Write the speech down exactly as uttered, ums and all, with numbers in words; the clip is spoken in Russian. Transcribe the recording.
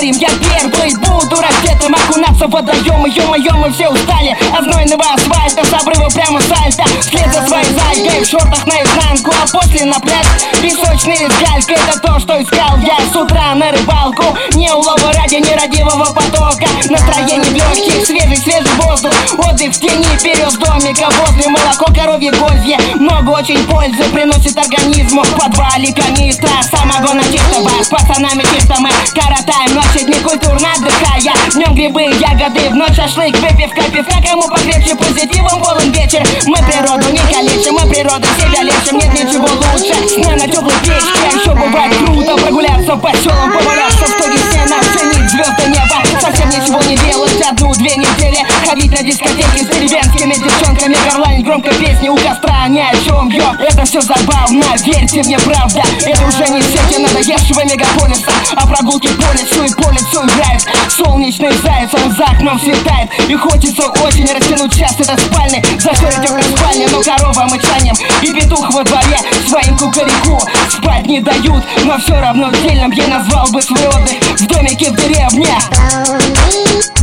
морем я первый буду ракетом окунаться в водоемы. Ё-моё, мы все устали от знойного асфальта, с обрыва прямо сальто, вслед за своей зайкой в шортах наизнанку, а после на пляж песочный с галькой. Это то, что искал я с утра на рыбалку. Не улова ради нерадивого потока, настроение в легких, свежий, свежий воздух, отдых в тени, вперед домика возле молоко коровье гользье. Много очень пользы приносит организму. В подвале канистра самогона чистого, с пацанами чисто мы коротаем ночи, дни культурно отдыхая. Днем грибы, ягоды, в ночь шашлык, выпивка, пивка, кому покрепче, позитивом полон вечер. Мы природу не калечим, мы природу себя лечим, нет ничего лучше сна на теплой печке. А еще бывает круто прогуляться по селам, поваляться в стоге сена, оценить звезды неба, совсем ничего не делать одну-две недели, ходить на дискотеки с деревенскими девчонками, горланить громко песни у костра, ни о чем, ё. Это все забавно, верьте мне, правда, это уже не сети надоевшего мегаполиса, а прогулки по лесу и по лицу играет солнечный заяц, он за окном светает, и хочется очень растянуть час этот спальный, зашторить окна спальни, но корова мычанием и петух во дворе своим кукареку спать не дают, но все равно отдельным я назвал бы свой отдых в домике в деревне.